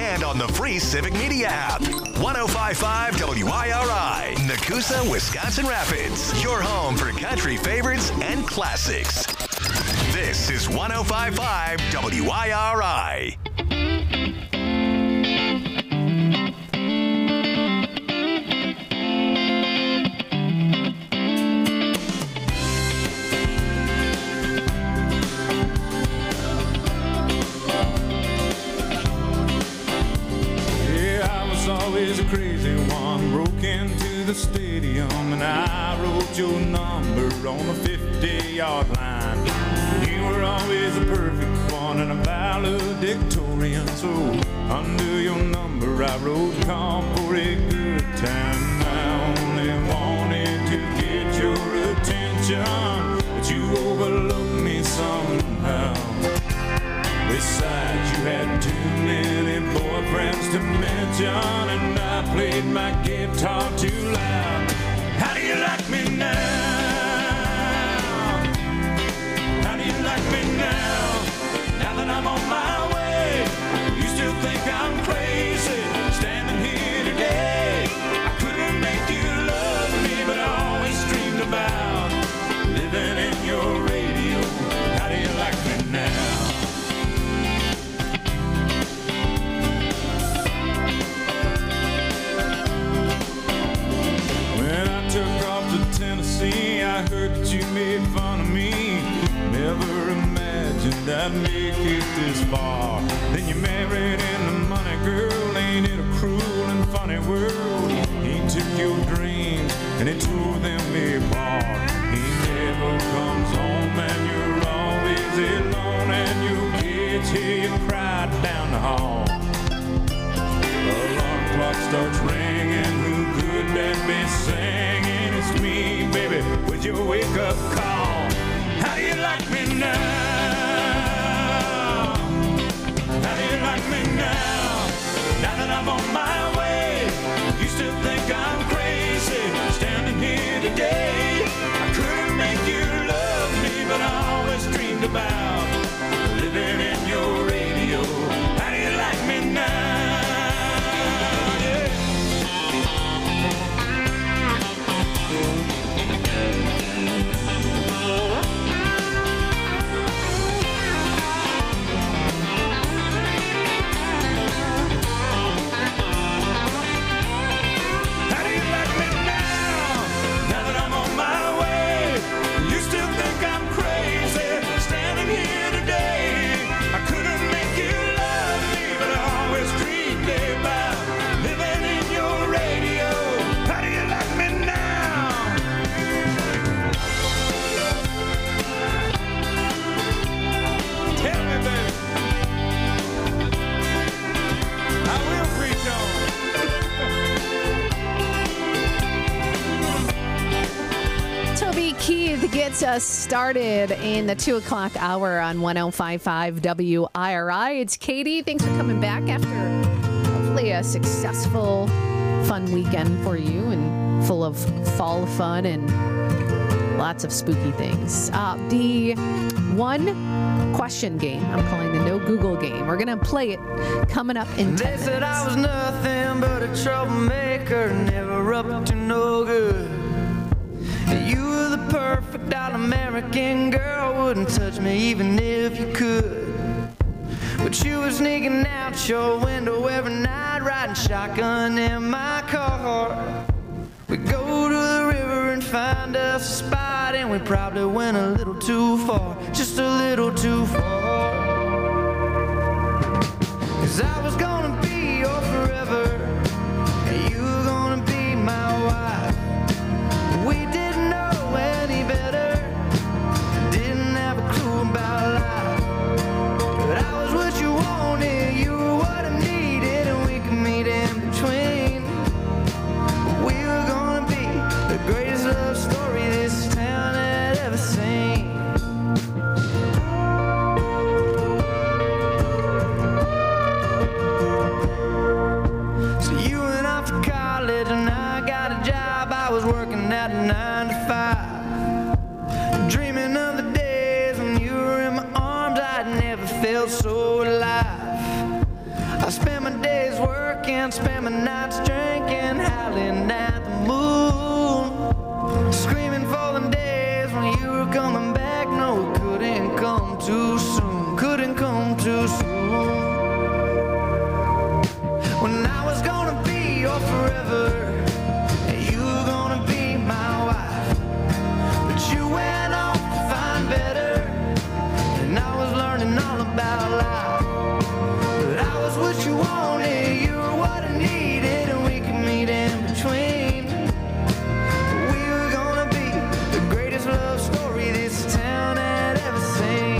and on the free Civic Media app. 105.5 WIRI, Nakusa, Wisconsin Rapids. Your home for country favorites and classics. This is 105.5 WIRI. Always a crazy one, broke into the stadium and I wrote your number on the 50-yard line. You were always a perfect one and a valedictorian, so under your number I wrote call for a good time. I only wanted to get your attention, but you overlooked me somehow. Besides, you had too many boyfriends to mention, and I played my guitar too loud. How do you like me now? How do you like me now? Now that I'm on my way, you still think I'm crazy, standing here today. I couldn't make you love me, but I always dreamed about living in your radio. How do you like me now? Took off to Tennessee, I heard that you made fun of me. Never imagined I'd make it this far. Then you married into money, girl. Ain't it a cruel and funny world? He took your dreams and he tore them apart. He never comes home and you're always alone, and your kids hear you cry down the hall. Alarm clock starts ringing, who could that be singing? It's me, baby, with your wake-up call. How do you like me now? How do you like me now? Now that I'm on my way, you still think I'm crazy, standing here today. I couldn't make you love me, but I always dreamed about living in your radio. How do you like me now? Gets us started in the 2 o'clock hour on 105.5 WIRI. It's Katie. Thanks for coming back after hopefully a successful, fun weekend for you and full of fall fun and lots of spooky things. The one question game, I'm calling the No Google game. We're going to play it coming up in 10 minutes. They said I was nothing but a troublemaker, never up to no good. You were the perfect all-American girl, wouldn't touch me even if you could. But you were sneaking out your window every night, riding shotgun in my car. We go to the river and find us a spot, and we probably went a little too far, just a little too far. 'Cause I was gonna be your forever, and you were gonna be my wife. We didn't know any better, didn't have a clue about life. But I was what you wanted, you were what I needed, and we could meet in between. We were gonna be the greatest love story this town had ever seen. working, spend my nights drinking, howling at the moon, screaming for the days when you were coming back. No, it couldn't come too soon, couldn't come too soon. When I was gonna be your forever, and you were gonna be my wife, but you went off to find better, and I was learning all about life. But I was what you wanted, you were what I needed, and we could meet in between. We were gonna be the greatest love story this town had ever seen.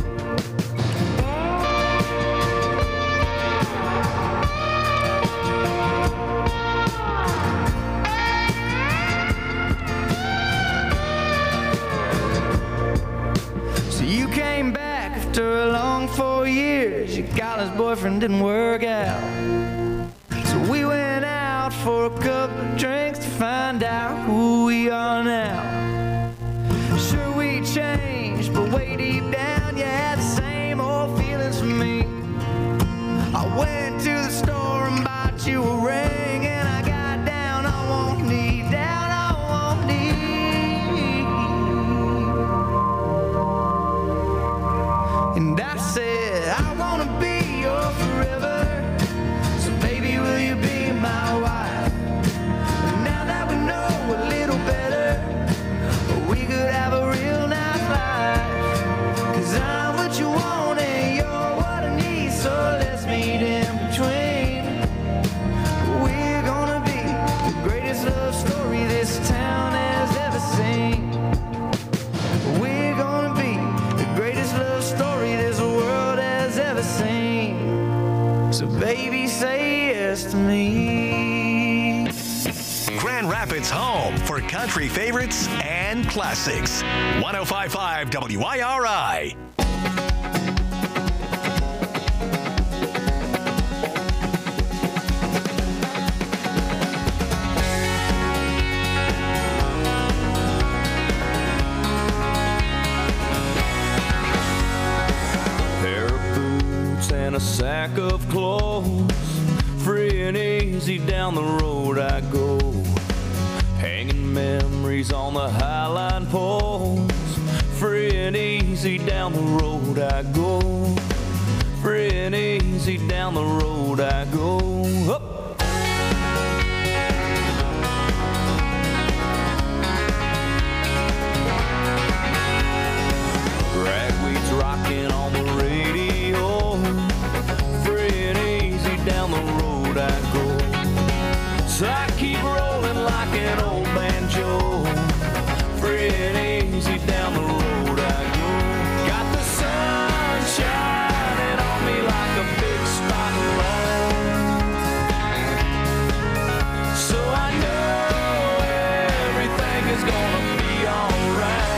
So you came back after a long 4 years. Your college boyfriend didn't work out, so we went out for a couple of drinks to find out who we are now. Sure, we changed, but way deep down you had the same old feelings for me. I went to the store and bought you a ring, and I got down on one knee, down on one knee, and I said, I wanna be your forever, so baby, will you be my wife? And now that we know a little better, we could have a real nice life. 'Cause I'm what you want and you're what I need, so let's meet in between. We're gonna be the greatest love story this town has ever seen. We're gonna be the greatest love story this world has ever seen. So baby, say yes to me. Grand Rapids' home for country favorites and classics. 105.5 WIRI. Pair of boots and a sack of clothes, free and easy down the road I go, hanging memories on the highline poles. Free and easy down the road I go, free and easy down the road I go. Up. Ragweed's rocking on the radio, free and easy down the road I go. So I keep rolling like an old banjo, free and easy down the road I go. Got the sun shining on me like a big spotlight, so I know everything is gonna be alright.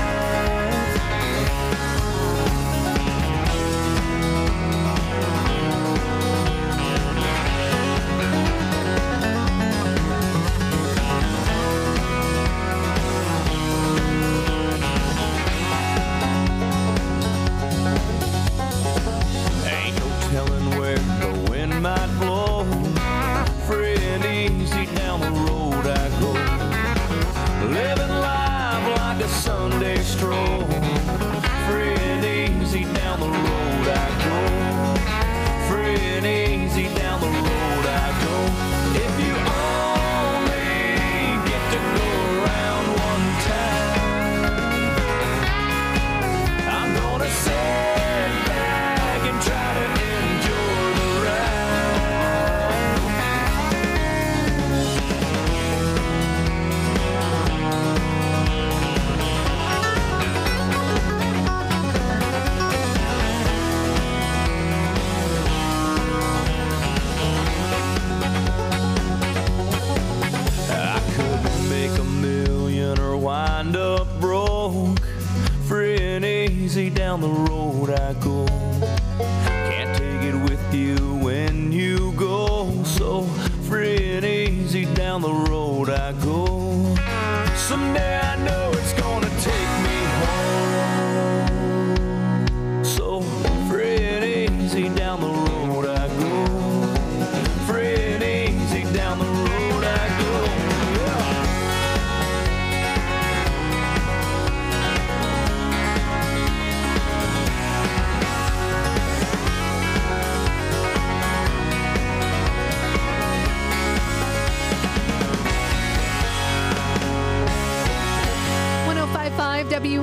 Ain't no telling where the wind might blow, free and easy down the road I go, living life like a Sunday stroll, free and easy down the road I go, free and easy down the road I go. If you only get to go around one time, I'm gonna sit back and try to enjoy the ride. I could make a million or wind up broke, free and easy down the road I go. Can't take it with you when you go, so free and easy down the road I go. Someday I know it's gonna take me home, so free and easy down the road I go, free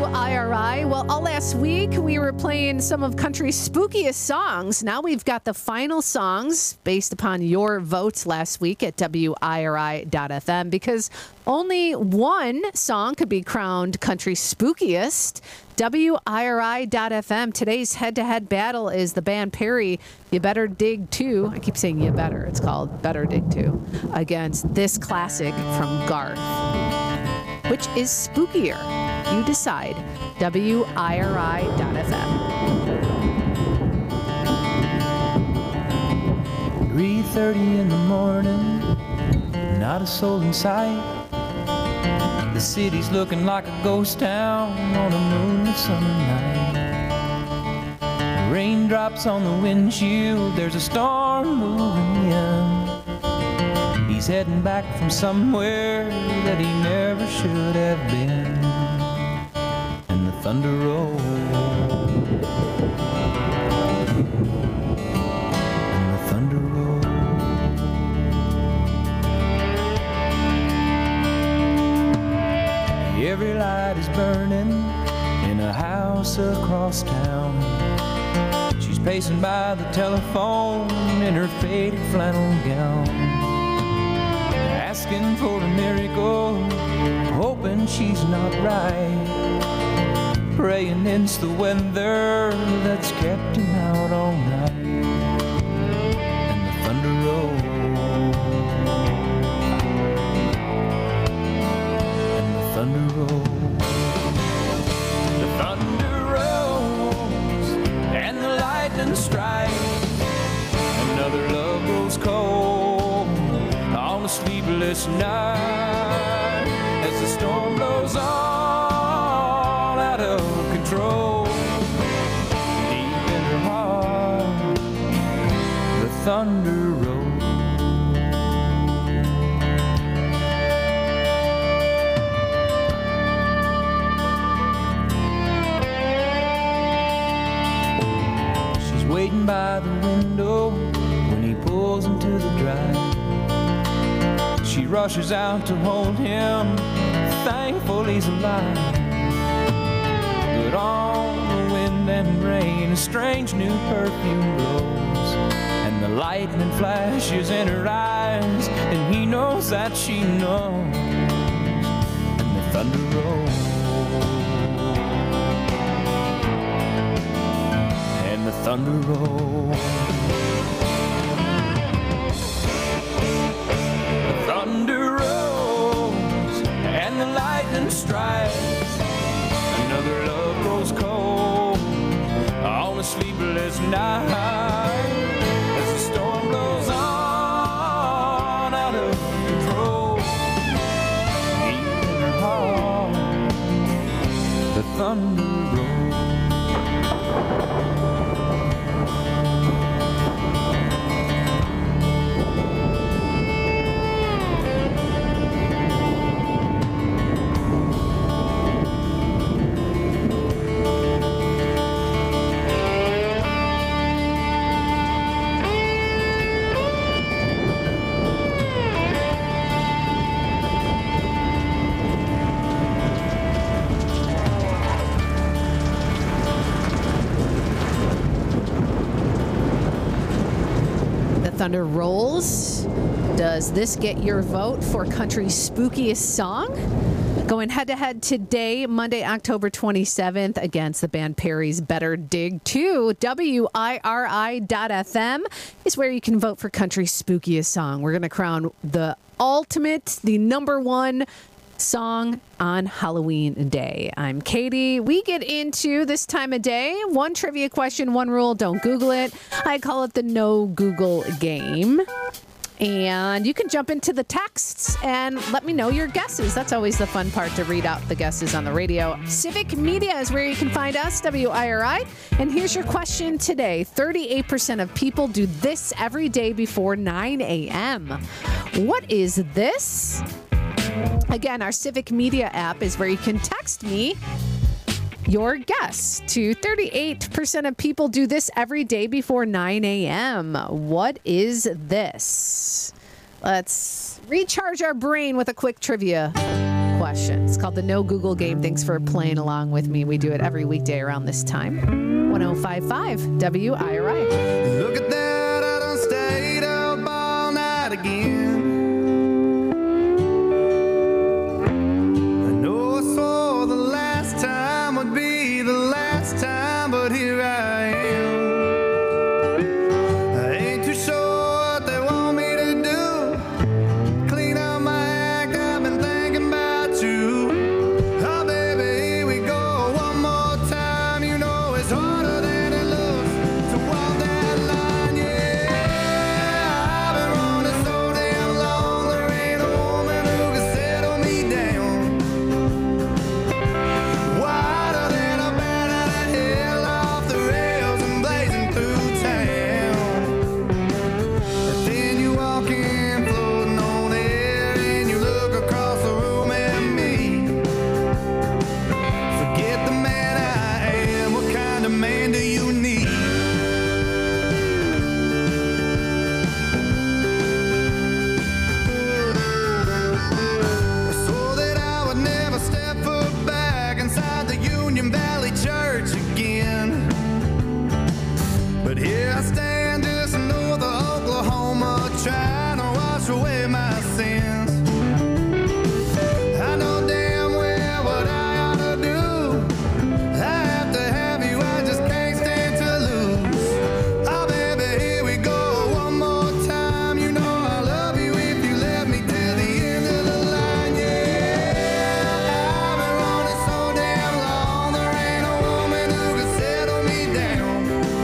WIRI. Well, all last week we were playing some of country's spookiest songs. Now we've got the final songs based upon your votes last week at WIRI.FM, because only one song could be crowned country's spookiest. WIRI.FM. Today's head-to-head battle is the band Perry, You Better Dig 2. I keep saying You Better. It's called Better Dig 2. Against this classic from Garth. Which is spookier? You decide. WIRI.FM. 3:30 in the morning, not a soul in sight. The city's looking like a ghost town on a moonlit summer night. Raindrops on the windshield, there's a storm moving in. He's heading back from somewhere that he never should have been. And the thunder rolls. And the thunder rolls. Every light is burning in a house across town. She's pacing by the telephone in her faded flannel gown, asking for a miracle, hoping she's not right, praying it's the weather that's kept him out all night. And the thunder rolls. And the thunder rolls. The thunder rolls and the lightning strikes. Another love grows cold on a sleepless night as the storm blows on out of control. Deep in her heart, the thunder rolls. She's waiting by the window when he pulls into the drive. She rushes out to hold him, thankful he's alive. But on the wind and rain, a strange new perfume blows, and the lightning flashes in her eyes, and he knows that she knows. And the thunder rolls. And the thunder rolls. Thunder rolls and the lightning strikes. Another love grows cold on a sleepless night as the storm blows on out of control. Deep in her heart, the thunder rolls. Thunder rolls. Does this get your vote for country's spookiest song? Going head-to-head today, Monday, October 27th, against the band Perry's Better Dig 2. WIRI.FM is where you can vote for country's spookiest song. We're going to crown the number one song on Halloween Day. I'm Katie. We get into this time of day. One trivia question, one rule. Don't Google it. I call it the no Google game. And you can jump into the texts and let me know your guesses. That's always the fun part, to read out the guesses on the radio. Civic Media is where you can find us, WIRI. And here's your question today. 38% of people do this every day before 9 a.m. What is this? Again, our Civic Media app is where you can text me your guess to 38% of people do this every day before 9 a.m. What is this? Let's recharge our brain with a quick trivia question. It's called the No Google game. Thanks for playing along with me. We do it every weekday around this time. 1055 WIRI. Look at that, I done stayed up all night again. I know I swore the last time would be the last time, but here I am. I ain't too sure what they want me to do. Clean up my act, I've been thinking about you. Oh baby, here we go one more time. You know it's harder than it looks to walk that line, yeah. I've been running so damn long, there ain't a woman who can settle me down. Wider than a bat out of hell, off the rails and blazing through town. But then you walk in, floating on air, and you look across the room at me. Forget the man I am, what kind of man do you need? I swore that I would never step foot back inside the Union Valley Church again. But here I stand just north of Oklahoma, trying to wash away my sins. I know damn well what I ought to do. I have to have you, I just can't stand to lose. Oh baby, here we go one more time. You know I love you if you let me till the end of the line, yeah. I've been running so damn long, there ain't a woman who can settle me down.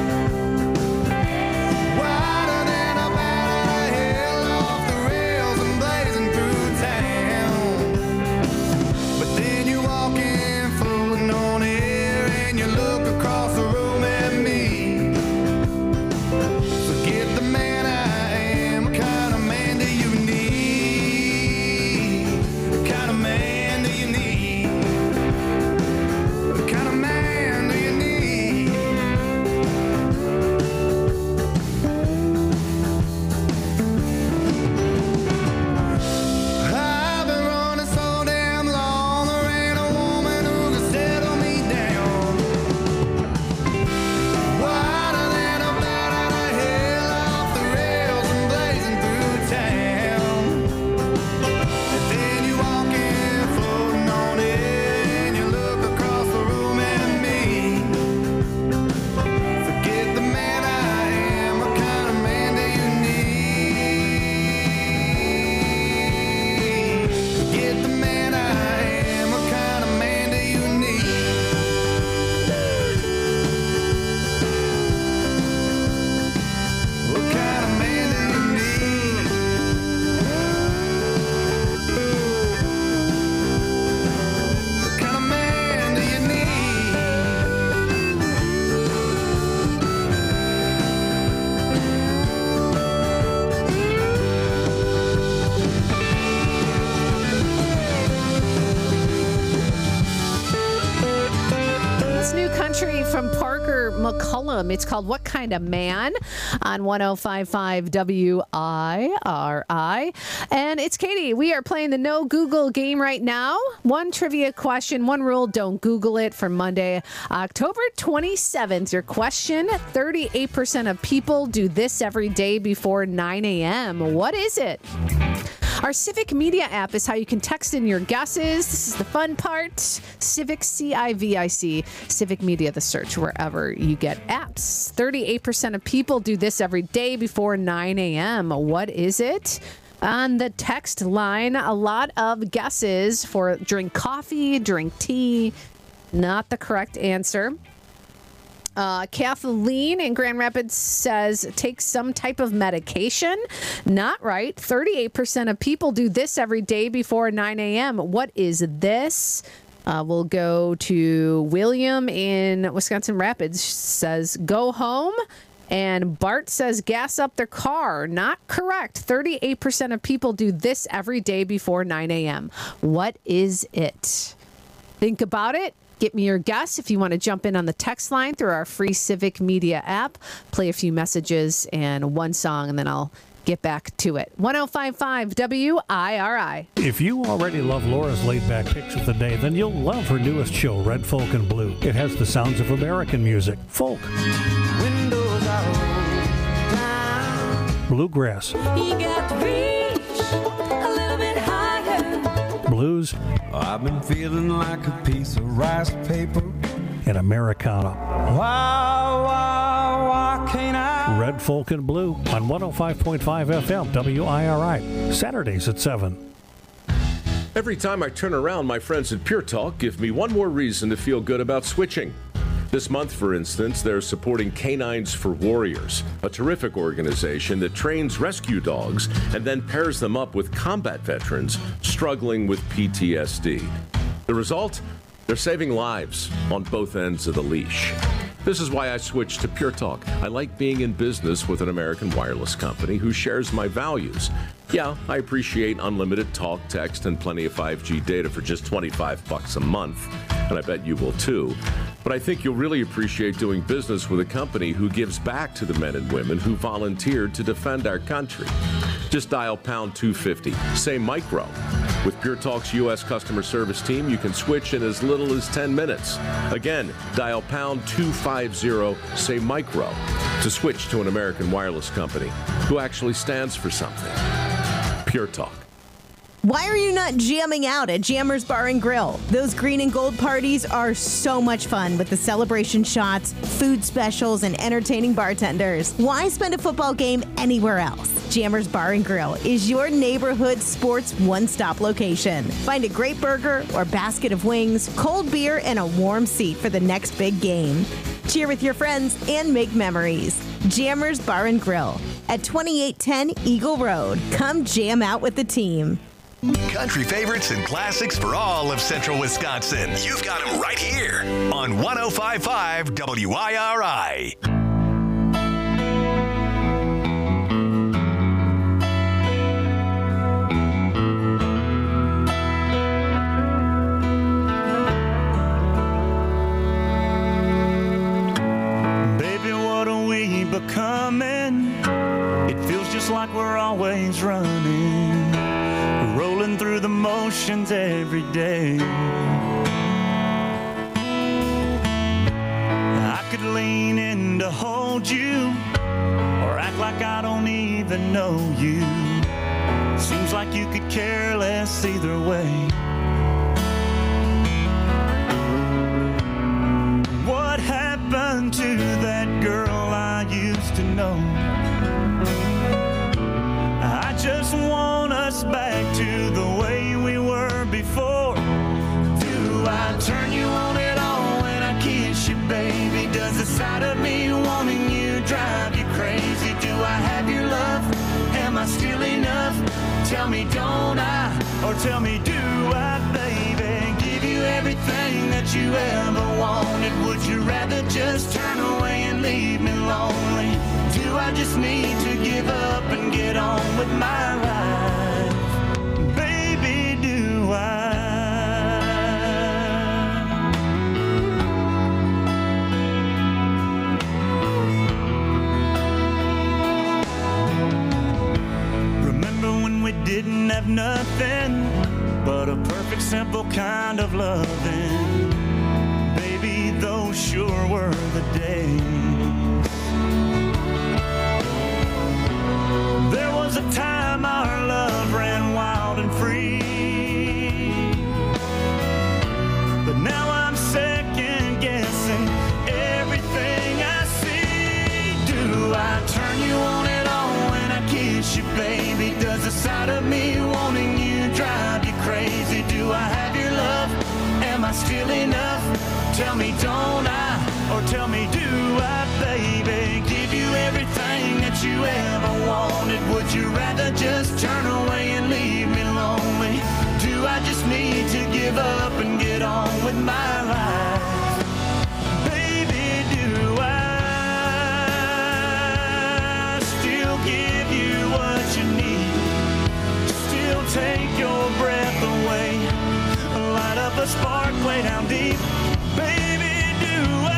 Wider than a bat out of hell, off the rails and blazing through town. But then you walk in, floating on air, and you look across the room at me. Forget the man I am, what kind of man do you need? What kind of man do you need? What kind of man do you need? I've been running so damn long, there ain't a woman who can settle me down. Wider than a bat out of hell, off the rails and blazing through town. And then you walk in, floating on air, and you look across the room at me. Forget the man I am, what kind of man do you need? Forget the man I am, what kind of man do you need? What kind of man do you need? What kind of man do you need? It's new country from Parker McCullum. It's called What Kind of Man on 1055 WIRI. And it's Katie. We are playing the No Google game right now. One trivia question, one rule, don't Google it, for Monday, October 27th. Your question, 38% of people do this every day before 9 a.m. What is it? Our Civic Media app is how you can text in your guesses. This is the fun part. Civic, CIVIC, Civic Media, the search wherever you get apps. 38% of people do this every day before 9 a.m. What is it? On the text line, a lot of guesses for drink coffee, drink tea. Not the correct answer. Kathleen in Grand Rapids says take some type of medication. Not right. 38% of people do this every day before 9 a.m. What is this? We'll go to William in Wisconsin Rapids. Says go home. And Bart says gas up their car. Not correct. 38% of people do this every day before 9 a.m. What is it? Think about it. Get me your guess if you want to jump in on the text line through our free Civic Media app. Play a few messages and one song, and then I'll get back to it. 105.5 WIRI. If you already love Laura's laid-back picks of the day, then you'll love her newest show, Red Folk and Blue. It has the sounds of American music, folk, Windows are rolled down. bluegrass, You got to reach a little bit higher. blues, I've been feeling like a piece of rice paper. and Americana. Why can't I? Red Folk and Blue on 105.5 FM WIRI. Saturdays at 7. Every time I turn around, my friends at Pure Talk give me one more reason to feel good about switching. This month, for instance, they're supporting Canines for Warriors, a terrific organization that trains rescue dogs and then pairs them up with combat veterans struggling with PTSD. The result? They're saving lives on both ends of the leash. This is why I switched to Pure Talk. I like being in business with an American wireless company who shares my values. Yeah, I appreciate unlimited talk, text, and plenty of 5G data for just $25 a month, and I bet you will too. But I think you'll really appreciate doing business with a company who gives back to the men and women who volunteered to defend our country. Just dial pound 250, say micro. With Pure Talk's U.S. customer service team, you can switch in as little as 10 minutes. Again, dial pound 250, say micro, to switch to an American wireless company who actually stands for something. Pure Talk. Why are you not jamming out at Jammers Bar and Grill? Those green and gold parties are so much fun with the celebration shots, food specials, and entertaining bartenders. Why spend a football game anywhere else? Jammers Bar and Grill is your neighborhood sports one-stop location. Find a great burger or basket of wings, cold beer, and a warm seat for the next big game. Cheer with your friends and make memories. Jammers Bar and Grill at 2810 Eagle Road. Come jam out with the team. Country favorites and classics for all of Central Wisconsin. You've got them right here on 105.5 WIRI. Baby, what are we becoming? It feels just like we're always running, rolling through the motions every day. I could lean in to hold you, or act like I don't even know you. Seems like you could care less either way. What happened to that girl I used to know? I just want us back to the way we were before. Do I turn you on at all when I kiss you, baby? Does the sight of me wanting you drive you crazy? Do I have your love? Am I still enough? Tell me, don't I? Or tell me, do I, baby? Give you everything that you ever wanted. Would you rather just turn away and leave me lonely? Do I just need to give up and get on with my life? Baby, do I? Remember when we didn't have nothing but a perfect, simple kind of loving? Baby, those sure were the days. There was a time our love ran wild and free, but now I'm second guessing everything I see. Do I turn you on at all when I kiss you, baby? Does the sight of me wanting you drive you crazy? Do I have your love? Am I still enough? Tell me, don't I? Or tell me, do I, baby? Give you everything that you ever wanted. Would you rather just turn away and leave me lonely? Do I just need to give up and get on with my life? Baby, do I still give you what you need? Still take your breath away, light up a spark way down deep. Baby, do I?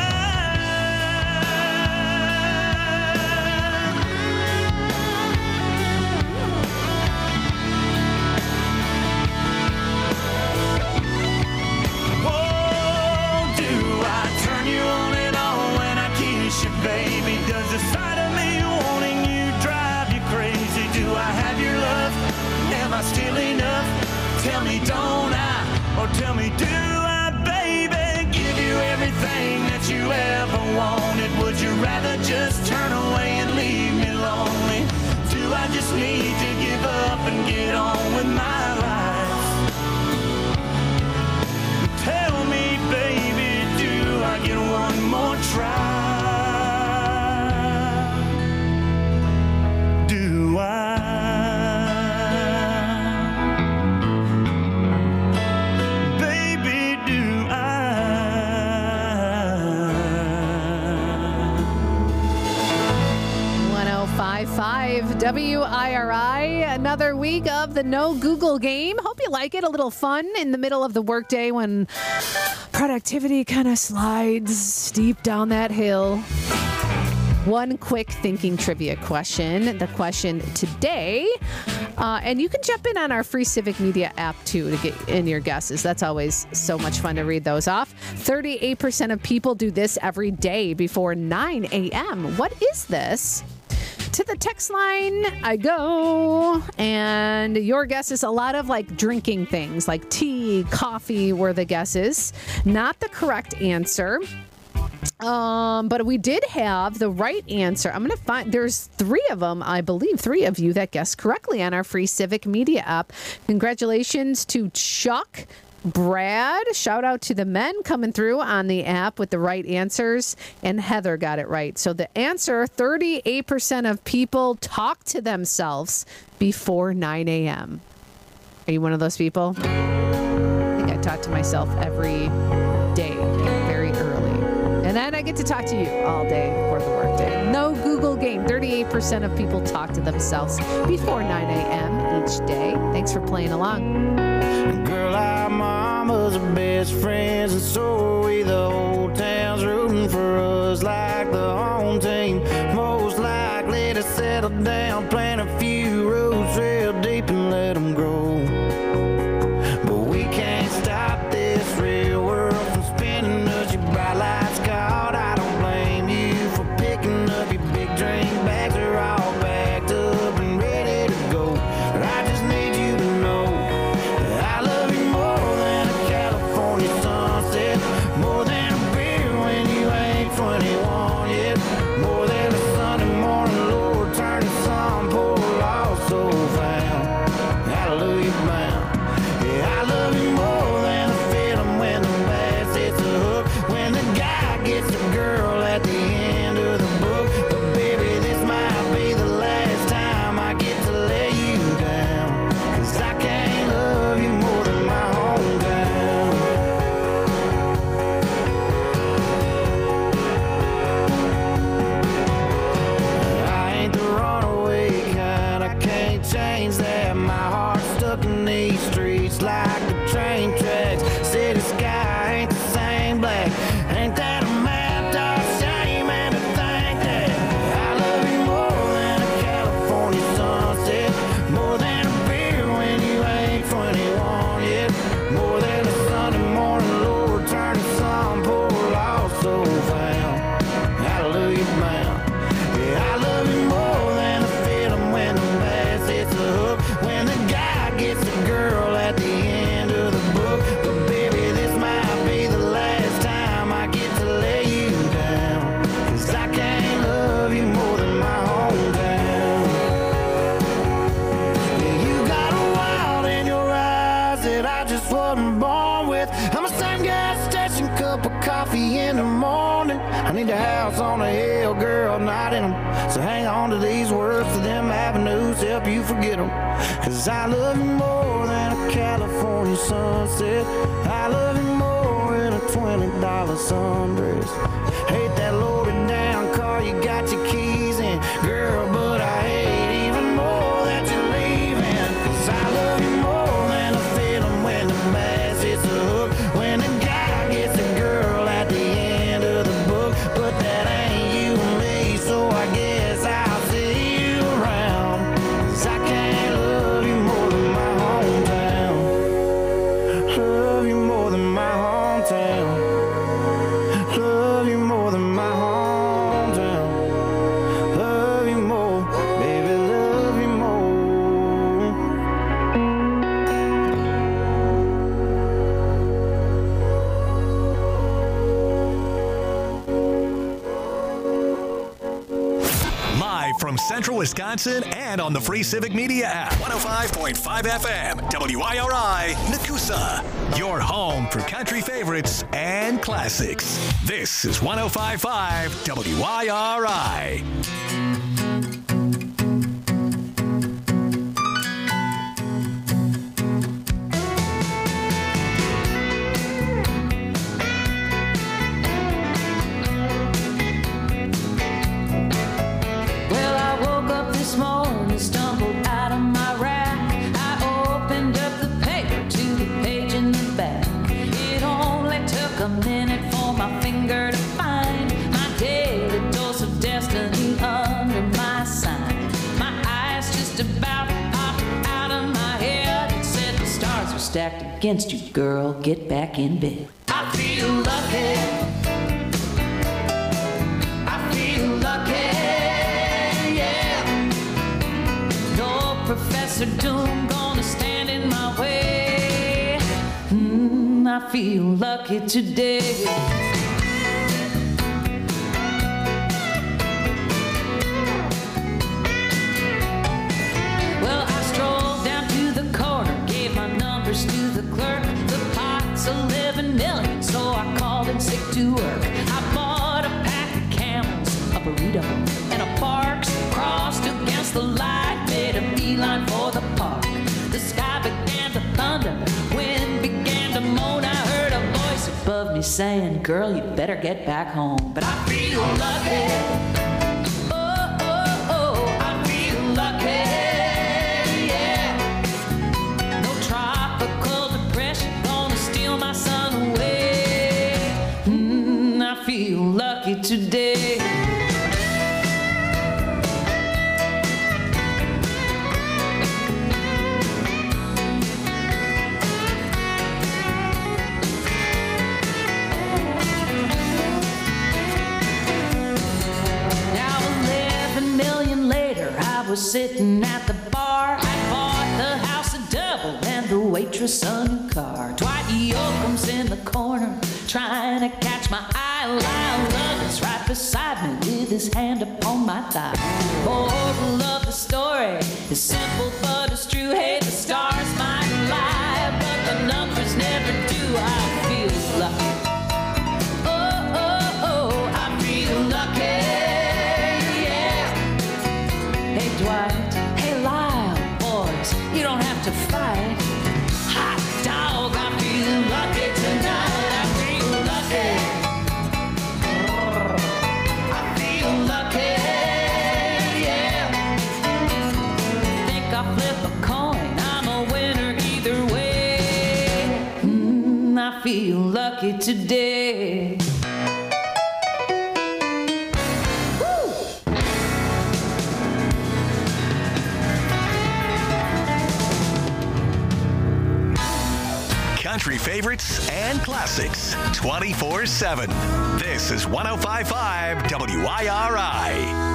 I still enough? Tell me, don't I? Or tell me, do I, baby? Give you everything that you ever wanted. Would you rather just turn away and leave me lonely? Do I just need to give up and get on with my life? Tell me, baby, do I get one more try? Do I? Baby, do I? 105.5 WIRI, another week of the No Google game. Hope you like it. A little fun in the middle of the workday when productivity kind of slides steep down that hill. One quick thinking trivia question. The question today, and you can jump in on our free Civic Media app too to get in your guesses. That's always so much fun to read those off. 38% of people do this every day before 9 a.m. What is this? To the text line I go, and your guess is a lot of like drinking things like tea, coffee were the guesses. Not the correct answer. But we did have the right answer. I'm going to find, there's 3 of them, I believe, 3 of you that guessed correctly on our free Civic Media app. Congratulations to Chuck, Brad, shout out to the men coming through on the app with the right answers, and Heather got it right. So the answer, 38% of people talk to themselves before 9 a.m. Are you one of those people? I think I talk to myself every day, very early. And then I get to talk to you all day before the workday. No Google game. 38% of people talk to themselves before 9 a.m. each day. Thanks for playing along. Girl, our mamas are best friends, and so are we. The whole town's rooting for us like the home team. Most likely to settle down, plant a few roots real deep and let them grow. But we can't stop this real world from spinning us. Your bright lights caught. I don't blame you for picking up your big drink bags. Are all packed up and ready to go. But I just need you to know I love you more than a California sunset, more than a beer when you ain't 21 yet, more than a Sunday morning Lord turn the sun pour lost so found. Hallelujah bound. Yeah, I love you more than a feeling when the bass hits the hook, when the guy gets the girl at the end of the book. But baby, this might be the last time I get to lay you down, 'cause I can't love you more than my hometown. I ain't the runaway kind, I can't change that. My heart's stuck in these streets like the train tracks. City sky ain't the same black. Ain't that a map, dog? Shame and to think that I love you more than a California sunset, more than a beer when you ain't 21 yet, more than a Sunday morning Lord turn the sun pour lost so found. Hallelujah bound. Yeah, I love you more than a feeling when the bass hits the hook, when the guy gets the girl at the end of the book. But baby, this might be the last time I get to lay you down, 'cause I can't love you more than my hometown. Yeah, you got a wild in your eyes that I just wasn't born with. I'm a same gas station, cup of coffee in the morning. I need a house on a hill, girl, not in them. So hang on to these words to them avenues, help you forget them. 'Cause I love you more than a California sunset. I love you more than a $20 sundress. Hate that loaded down car you got your keys in, girl, but I hate even more that you're leaving. 'Cause I love you more than a feeling when the bass hits the hook, when the guy gets the girl at the end of the book. But that ain't you and me, so I guess I'll see you around. 'Cause I can't love you more than my hometown. Love you more than my hometown. Love you more than my hometown. Love you Central Wisconsin and on the free Civic Media app. 105.5 FM, WIRI, Nakusa. Your home for country favorites and classics. This is 105.5 WIRI. This morning, stumbled out of my rack. I opened up the paper to the page in the back. It only took a minute for my finger to find my daily dose of destiny under my sign. My eyes just about popped out of my head. It said the stars are stacked against you, girl. Get back in bed. I feel lucky. I feel lucky. Professor Doom gonna stand in my way. I feel lucky today. Well, I strolled down to the corner, gave my numbers to the clerk. The pot's 11 million, so I called in sick to work. I bought a pack of Camels, a burrito, and a Parks. Crossed against the light, made a beeline for the park. The sky began to thunder, wind began to moan. I heard a voice above me saying, girl, you better get back home. But I feel lucky. Oh, oh, oh, I feel lucky. Yeah. No tropical depression gonna steal my sun away. I feel lucky today. I was sitting at the bar. I bought the house a double and the waitress a new car. Dwight Yoakam's in the corner trying to catch my eye. Lyle Lovett's right beside me with his hand upon my thigh. Moral of the story is simple but it's true. Hey, the stars might lie, but the numbers never do. I feel lucky. Oh, oh, oh, I feel lucky. Hey Dwight, hey Lyle, boys, you don't have to fight. Hot dog, I feel lucky tonight. I feel lucky. I feel lucky, yeah. Think I'll flip a coin, I'm a winner either way. I feel lucky today. Country favorites and classics 24/7. This is 105.5 WIRI.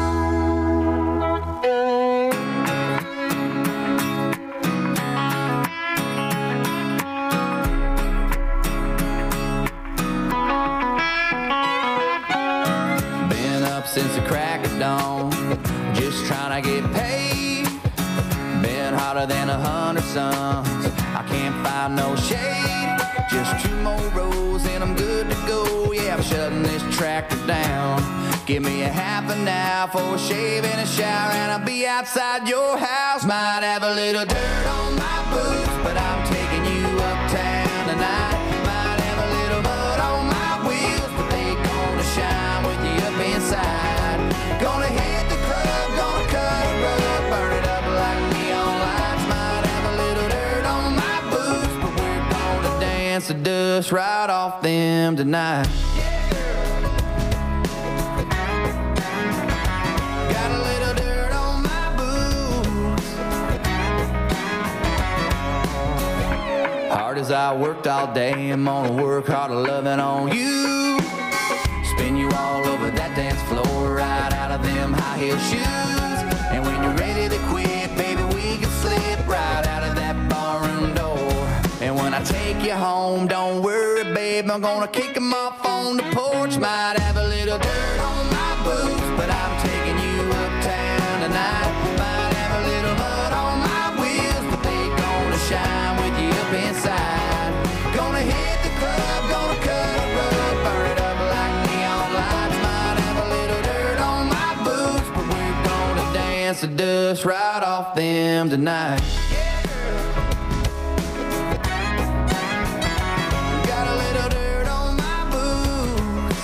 Been up since the crack of dawn, just trying to get paid. Been hotter than 100 suns, I can't find no shade. Just 2 more rows and I'm good to go. Yeah, I'm shutting this tractor down. Give me a half an hour for a shave and a shower, and I'll be outside your house. Might have a little dirt on my boots, but I'm taking you uptown tonight. Might have a little mud on my wheels, but they gonna shine with you up inside. Gonna hit the club, gonna cut a rug, burn it up like neon lights. Might have a little dirt on my boots, but we're gonna dance the dust right off them tonight. Got a little dirt on my boots. Hard as I worked all day, I'm gonna work harder loving on you. Spin you all over that dance floor, right out of them high heel shoes. And when you're ready to quit, baby, we can slip right out of that barroom door. And when I take you home, don't worry, babe, I'm gonna kick them off on the porch. Might have a little dirt on my boots, but I'm taking you uptown tonight. inside. Gonna hit the club, gonna cut a rug, burn it up like neon lights. Might have a little dirt on my boots, but we're gonna dance the dust right off them tonight. Got a little dirt on my boots.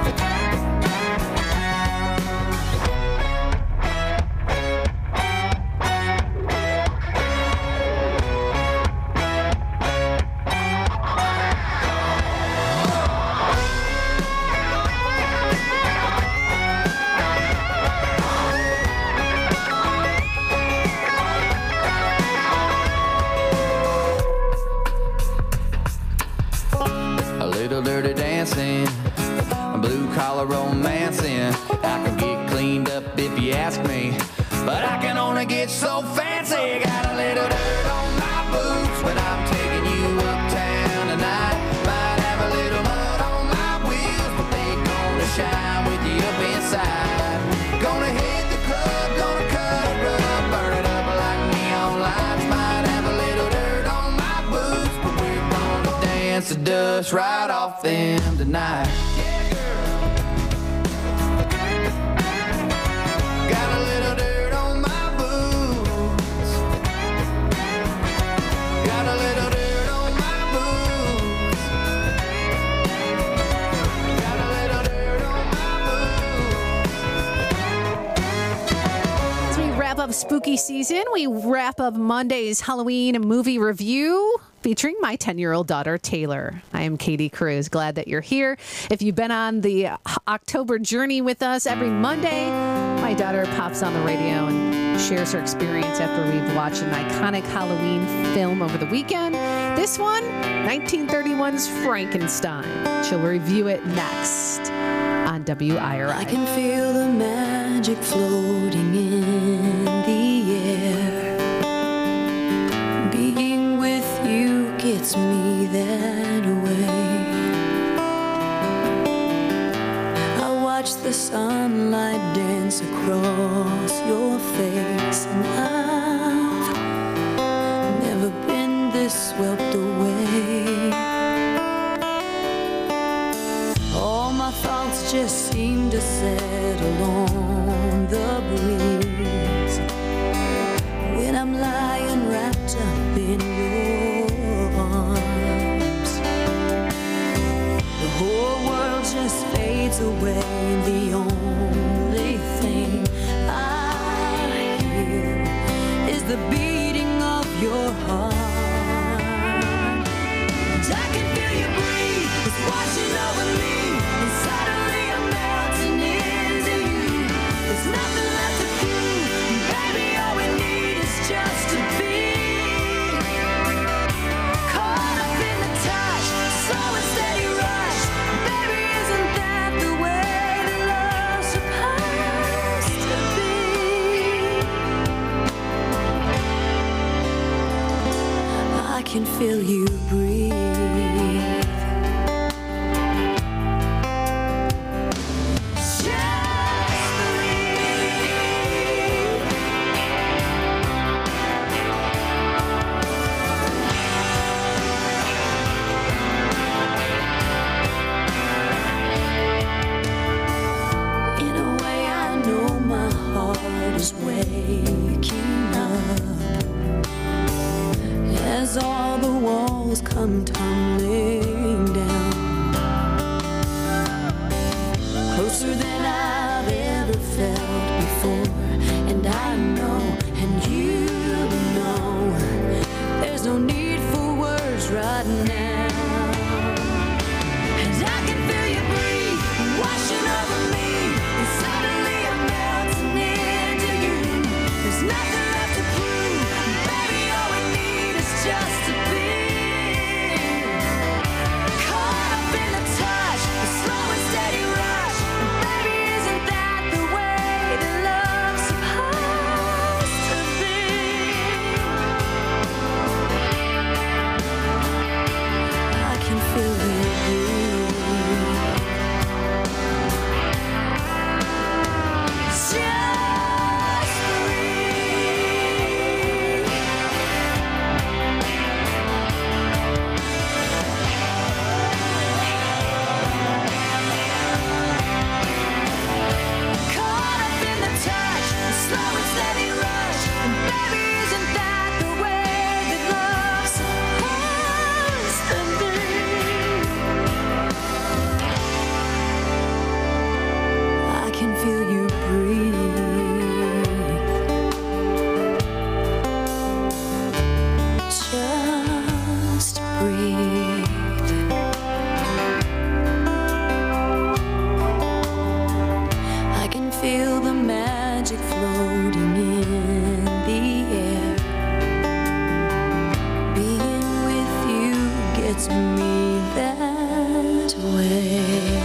A little dirty dancing, a blue collar romancing. I can get cleaned up if you ask me, but I can only get so fancy. Got a little dirt on my boots, but I'm taking you uptown tonight. Might have a little mud on my wheels, but they gonna shine with you up inside. Gonna hit the club, gonna cut a rug, burn it up like neon lights. Might have a little dirt on my boots, but we're gonna dance the dust right off them tonight. Got a little dirt on my boots. Got a little dirt on my boots. Got a little dirt on my boots. As we wrap up spooky season, we wrap up Monday's Halloween movie review featuring my 10-year-old daughter, Taylor. I am Katie Cruz. Glad that you're here. If you've been on the October journey with us, every Monday, my daughter pops on the radio and shares her experience after we've watched an iconic Halloween film over the weekend. This one, 1931's Frankenstein. She'll review it next on WIRI. I can feel the magic floating in the air. Being with you gets me that way. I watch the sunlight dance across your face, and I've never been this swept away. All my thoughts just seem to settle on the breeze when I'm lying wrapped up in your arms. The whole world just fades away, and the only thing I hear is the beating of your heart. And I can feel you breathe, it's washing over me, and suddenly I'm melting into you. There's nothing left to prove, baby, all we need is just to be caught up in the touch, slow and steady rush. Baby, isn't that the way that love's supposed to be? I can feel you breathe. In a way, I know my heart is waking up as all the walls come tumbling down, closer than I've ever felt before. And I know, and you know, there's no need for words right now. And I can feel you breathe, washing over me, and suddenly I'm melting into you. There's nothing left to prove, baby, all we need is just to be caught up in the touch, the slow and steady rush. And baby, isn't that the way that love's supposed to be? I can feel you breathe. Just breathe. kiss me that way.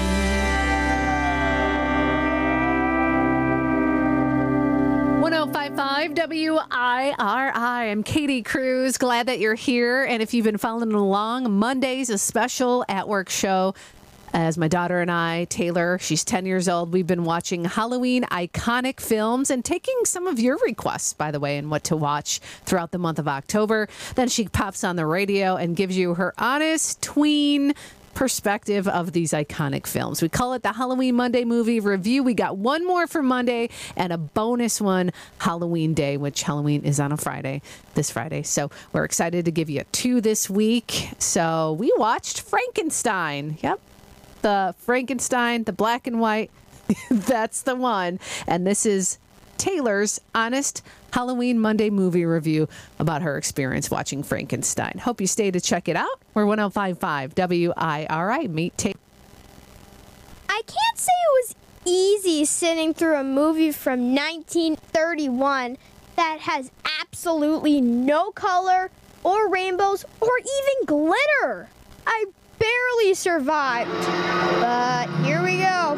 WIRI. I'm Katie Cruz. Glad that you're here. And if you've been following along, Monday's a special at-work show. As my daughter and I, Taylor, she's 10 years old, we've been watching Halloween iconic films and taking some of your requests, by the way, and what to watch throughout the month of October. Then she pops on the radio and gives you her honest tween perspective of these iconic films. We call it the Halloween Monday Movie Review. We got one more for Monday and a bonus one Halloween Day, which Halloween is on a Friday, this Friday. So we're excited to give you 2 this week. So we watched Frankenstein. Yep. The Frankenstein, the black and white. That's the one. And this is Taylor's honest Halloween Monday movie review about her experience watching Frankenstein. Hope you stay to check it out. We're 105.5 WIRI. Meet Taylor. I can't say it was easy sitting through a movie from 1931 that has absolutely no color or rainbows or even glitter. I barely survived. But here we go.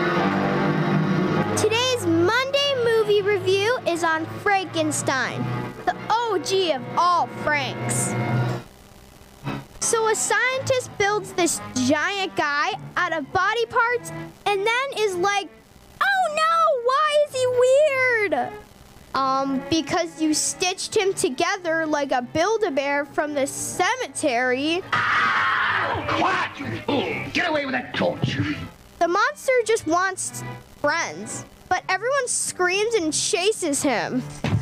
Today's Monday movie review is on Frankenstein, the OG of all Franks. So a scientist builds this giant guy out of body parts and then is like, oh no, why is he weird? Because you stitched him together like a Build-A-Bear from the cemetery. Quiet, you fool! Get away with that torch! The monster just wants friends, but everyone screams and chases him.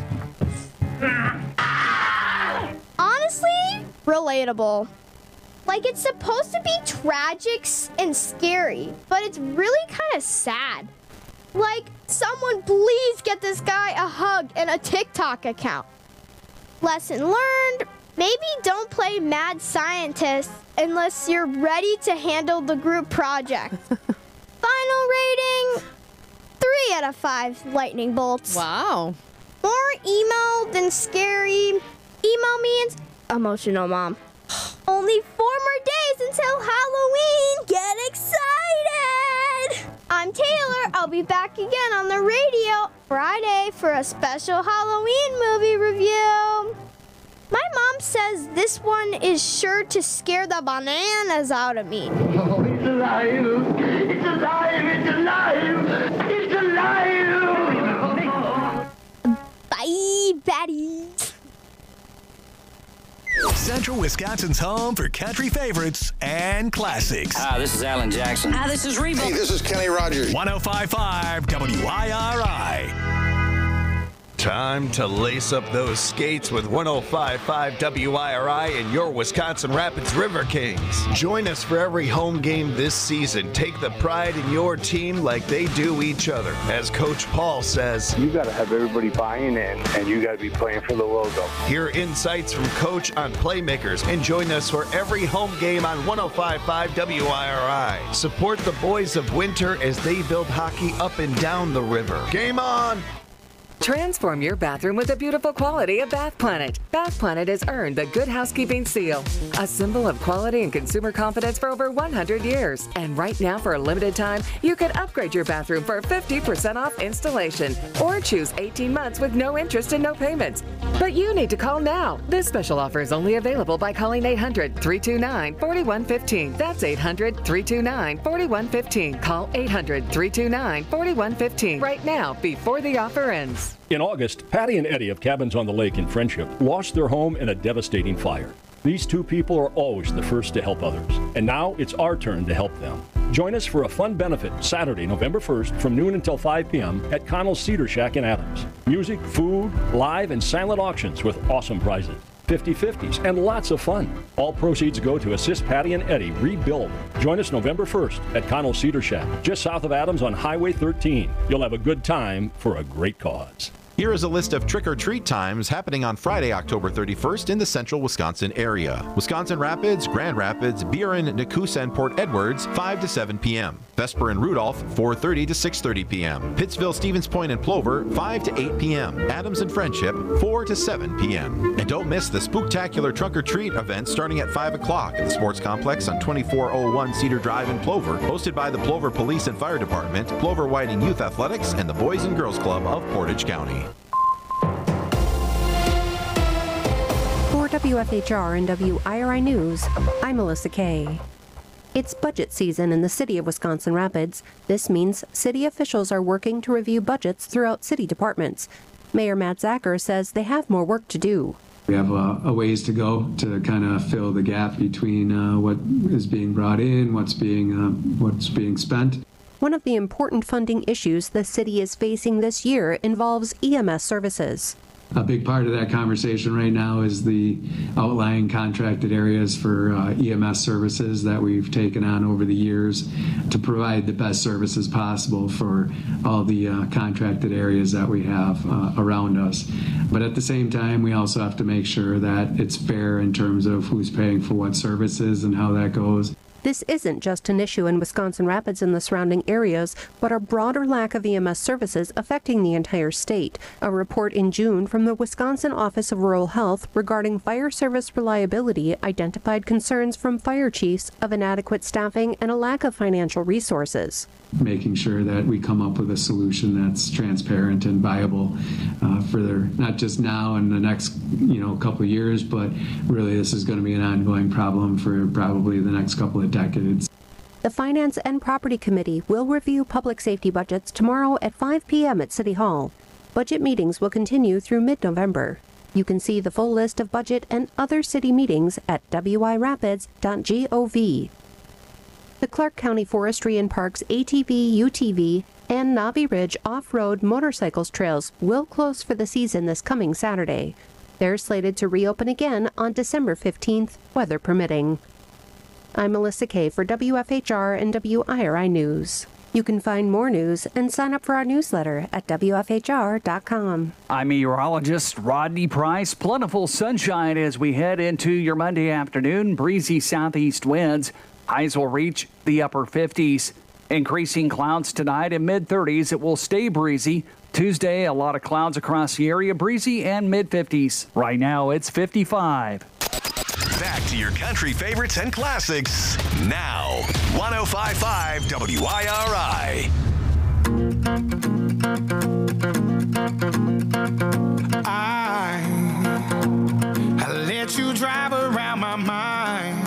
Honestly, relatable. Like, it's supposed to be tragic and scary, but it's really kind of sad. Like, someone please get this guy a hug and a TikTok account. Lesson learned, maybe don't play mad scientist unless you're ready to handle the group project. Final rating, 3 out of 5 lightning bolts. Wow. More emo than scary. Emo means emotional mom. Only 4 more days until Halloween. Get excited! I'm Taylor. I'll be back again on the radio Friday for a special Halloween movie review. My mom says this one is sure to scare the bananas out of me. Oh, it's alive! It's alive! It's alive! It's alive! Bye, baddies. Central Wisconsin's home for country favorites and classics. Hi, this is Alan Jackson. Hi, this is Reba. Hey, this is Kenny Rogers. 105.5 WIRI. Time to lace up those skates with 105.5 WIRI and your Wisconsin Rapids River Kings. Join us for every home game this season. Take the pride in your team like they do each other. As Coach Paul says, you got to have everybody buying in, and you got to be playing for the logo. Hear insights from Coach on playmakers and join us for every home game on 105.5 WIRI. Support the boys of winter as they build hockey up and down the river. Game on! Transform your bathroom with the beautiful quality of Bath Planet. Bath Planet has earned the Good Housekeeping Seal, a symbol of quality and consumer confidence for over 100 years. And right now, for a limited time, you can upgrade your bathroom for 50% off installation or choose 18 months with no interest and no payments. But you need to call now. This special offer is only available by calling 800-329-4115. That's 800-329-4115. Call 800-329-4115 right now before the offer ends. In August, Patty and Eddie of Cabins on the Lake in Friendship lost their home in a devastating fire. These two people are always the first to help others, and now it's our turn to help them. Join us for a fun benefit Saturday, November 1st from noon until 5 p.m. at Connell's Cedar Shack in Adams. Music, food, live, and silent auctions with awesome prizes. 50/50s, and lots of fun. All proceeds go to assist Patty and Eddie rebuild. Join us November 1st at Connell Cedar Shack, just south of Adams on Highway 13. You'll have a good time for a great cause. Here is a list of trick-or-treat times happening on Friday, October 31st in the central Wisconsin area. Wisconsin Rapids, Grand Rapids, Buren, Nakusa, and Port Edwards, 5 to 7 p.m. Vesper and Rudolph, 4:30 to 6:30 p.m. Pittsville, Stevens Point, and Plover, 5 to 8 p.m. Adams and Friendship, 4 to 7 p.m. And don't miss the Spooktacular Trunk-or-Treat event starting at 5 o'clock at the Sports Complex on 2401 Cedar Drive in Plover, hosted by the Plover Police and Fire Department, Plover Whiting Youth Athletics, and the Boys and Girls Club of Portage County. For WFHR and WIRI News, I'm Melissa Kay. It's budget season in the city of Wisconsin Rapids. This means city officials are working to review budgets throughout city departments. Mayor Matt Zacher says they have more work to do. We have a ways to go to kind of fill the gap between what is being brought in, what's being spent. One of the important funding issues the city is facing this year involves EMS services. A big part of that conversation right now is the outlying contracted areas for EMS services that we've taken on over the years to provide the best services possible for all the contracted areas that we have around us. But at the same time, we also have to make sure that it's fair in terms of who's paying for what services and how that goes. This isn't just an issue in Wisconsin Rapids and the surrounding areas, but a broader lack of EMS services affecting the entire state. A report in June from the Wisconsin Office of Rural Health regarding fire service reliability identified concerns from fire chiefs of inadequate staffing and a lack of financial resources. Making sure that we come up with a solution that's transparent and viable for not just now and the next couple of years, but really this is going to be an ongoing problem for probably the next couple of decades. The Finance and Property Committee will review public safety budgets tomorrow at 5 p.m. at City Hall. Budget meetings will continue through mid-November. You can see the full list of budget and other city meetings at wirapids.gov. The Clark County Forestry and Parks ATV, UTV, and Navi Ridge off-road motorcycles trails will close for the season this coming Saturday. They're slated to reopen again on December 15th, weather permitting. I'm Melissa Kay for WFHR and WIRI News. You can find more news and sign up for our newsletter at WFHR.com. I'm meteorologist Rodney Price. Plentiful sunshine as we head into your Monday afternoon. Breezy southeast winds. Highs will reach the upper 50s. Increasing clouds tonight in mid-30s. It will stay breezy. Tuesday, a lot of clouds across the area. Breezy and mid-50s. Right now, it's 55. Back to your country favorites and classics now. 105.5 WIRI. I let you drive around my mind.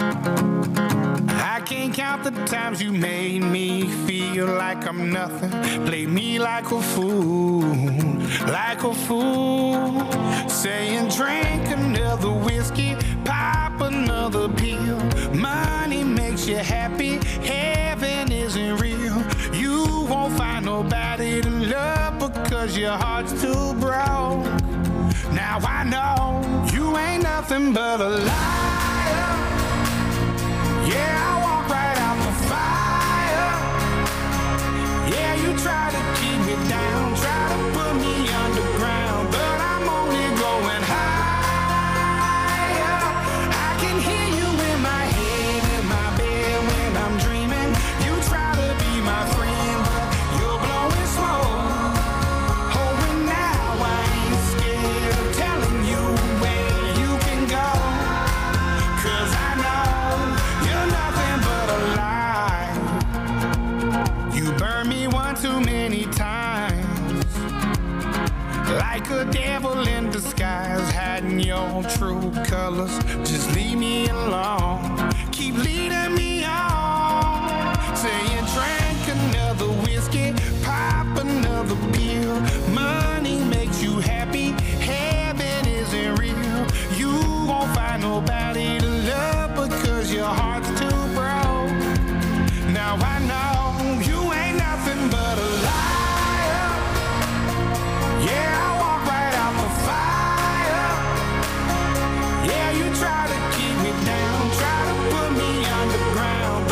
I can't count the times you made me feel like I'm nothing. Play me like a fool, like a fool. Saying drink another whiskey, pop another pill. Money makes you happy, heaven isn't real. You won't find nobody to love because your heart's too broke. Now I know you ain't nothing but a liar. Yeah, I walk right out the fire. Yeah, you try to keep me down, try to put me underground, but I'm only going higher. I can hear you in my head, in my bed when I'm dreaming. You try to be my friend, but you're blowing smoke. Oh, and now I ain't scared of telling you where you can go, 'cause I know you're nothing but a lie. You burned me one too many times, like a devil in disguise, hiding your true colors. Just leave me alone, keep leading me on, saying drink another whiskey, pop another pill. Money makes you happy, heaven isn't real. You won't find nobody to love because your heart's too broke. Now I know you ain't nothing but a liar. Yeah, I walk right out the fire. Yeah, you try to keep me down, try to put me underground,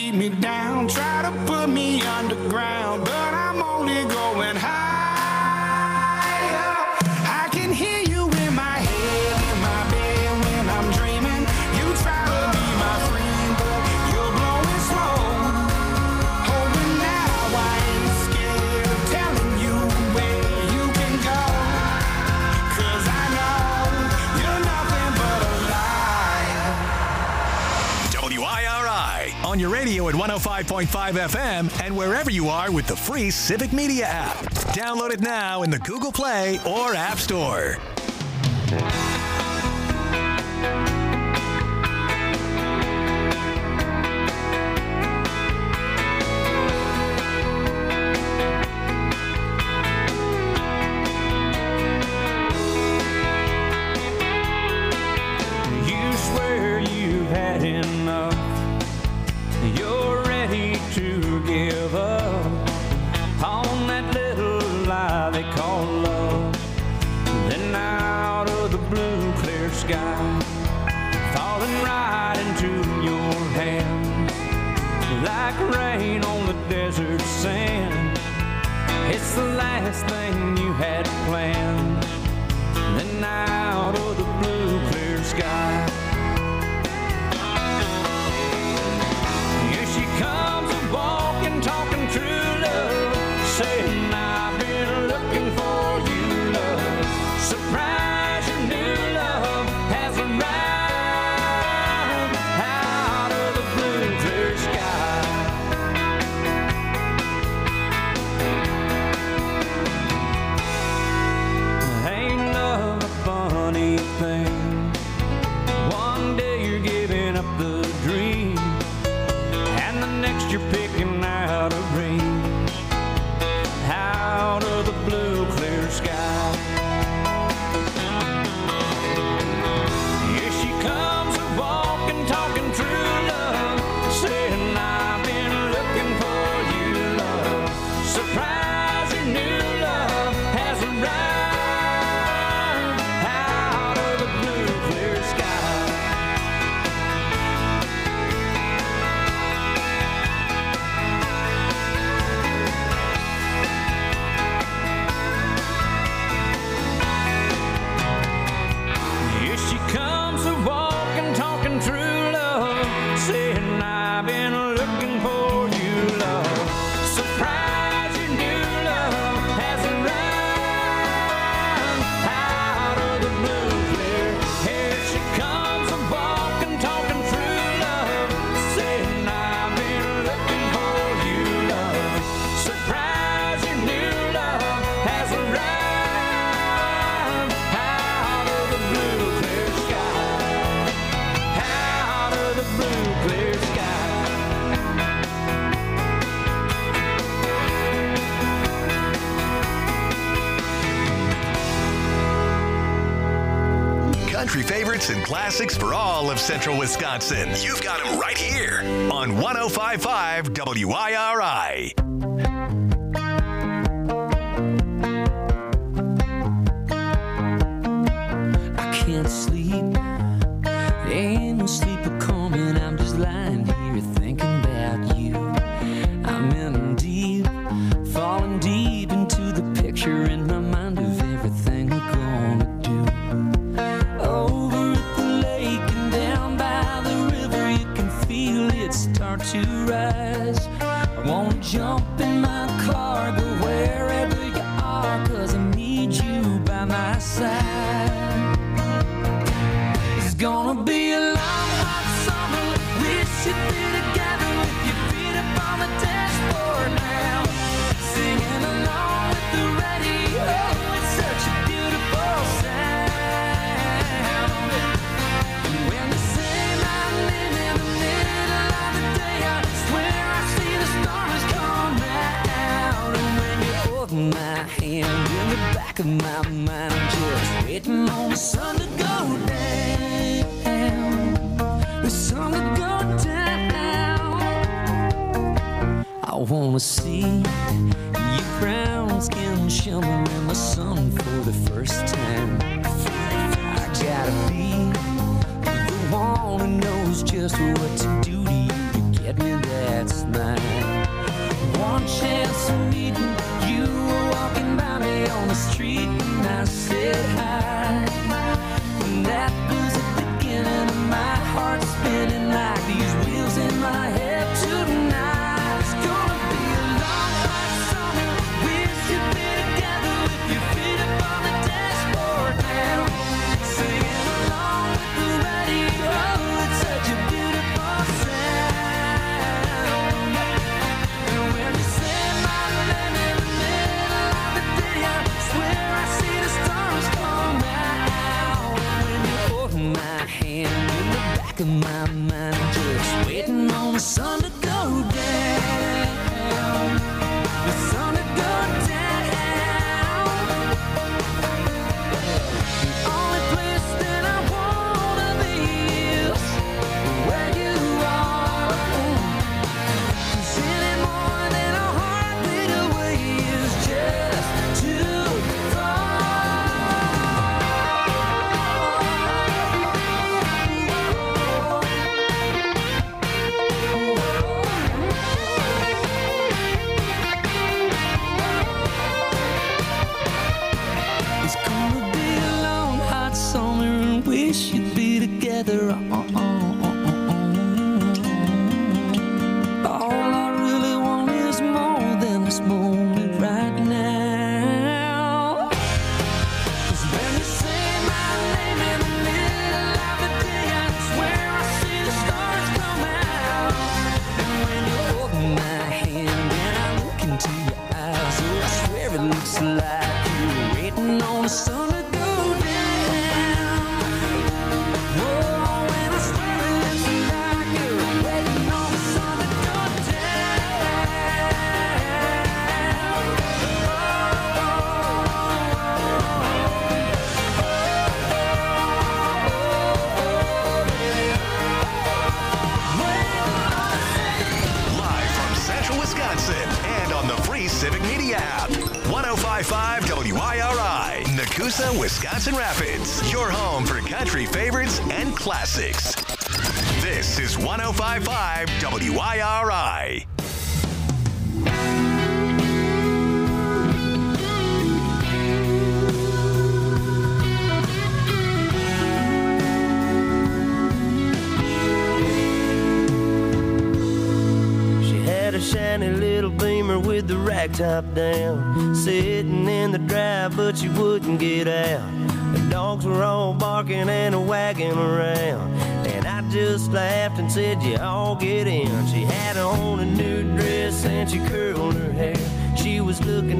beat me down, try to put me underground, but I'm only going higher. I can hear you in my head, in my bed when I'm dreaming. You try to be my friend, but you're blowing slow. Hoping now I ain't scared of telling you where you can go. 'Cause I know you're nothing but a lie. WIRI on your radio at 105.5 FM and wherever you are with the free Civic Media app. Download it now in the Google Play or App Store. You swear you've had enough. You're ready to give up on that little lie they call love. Then out of the blue clear sky, falling right into your hands, like rain on the desert sand. It's the last thing you had planned. Then out of the blue clear sky, here she comes a-walking, talking true love, saying I've been looking for you, love. Surprise, your new love has arrived out of the blue clear sky. Ain't love a funny thing? One day you're giving up the dream, and the next you're picking out a ring out of the blue clear sky. Here she comes a-walking, talking true love, saying I've been looking for you, love. Surprise, your new love has arrived out of the blue clear sky. Here she comes a-walking, talking true love, saying I've been looking for you, love. Surprise, your new love has arrived out of the blue clear. Here she comes a-walking, talking true love, saying I've been looking for you, love. Surprise, your new love has arrived out of the blue clear sky. Out of the blue clear sky. Country favorites and classics for all of central Wisconsin. You've got them right here on 105.5 WIRI. I can't sleep, ain't no sleep coming. I'm just lying here thinking about you. I'm in deep, falling deep into the picture in my mind of everything we're gonna do. Over at the lake and down by the river, you can feel it start to rise. I wanna jump in my car, go wherever you are, 'cause I need you by my side. It's gonna be a long, hot summer. We should be together with your feet up on the dashboard now, singing along with the radio. It's such a beautiful sound. When they say my name in the middle of the day, I swear I see the stars come out. And when you hold my hand in the back of my mind, I'm just waiting on the sun to go down. The sun to go down. I wanna see your brown skin shimmer in the sun for the first time. I gotta be the one who knows just what to do to you to get met me that night. One chance of meeting you, were walking by me on the street, and I said hi. And that was the beginning of my heart spinning like these wheels in my head tonight. It's gonna be a long hot summer. We should be together with your feet up on the dashboard now, singing along with the radio. It's such a beautiful sound. And when you say my name in the middle of the day, I swear I see the stars come out. When you hold my hand in the back of my mind, just waiting on the sun to go down. The sun to go down. The only place that I wanna be is where you are. 'Cause any more than a heartbeat away is just too It's gonna be a long, hot summer, and we should be together. All I really want is more than this moment right now. 'Cause when you say my name in the middle of the day, I swear I see the stars come out. And when you hold my hand and I look into your eyes, oh, I swear it looks like you're waiting on the sun to go down. Whoa, and I swear it looks like you're waiting on the sun to go Live from Central Wisconsin and on the free Civic Media app. 105.5 WIRI, Nakusa, Wisconsin Rapids. Your home for country favorites and classics. This is 105.5 WIRI. She had a shiny little Beamer with the rack top down, sitting in the drive, but she wouldn't get out. The dogs were all barking and wagging around, and I just laughed and said, "You all get in." She had on a new dress and she curled her hair. She was looking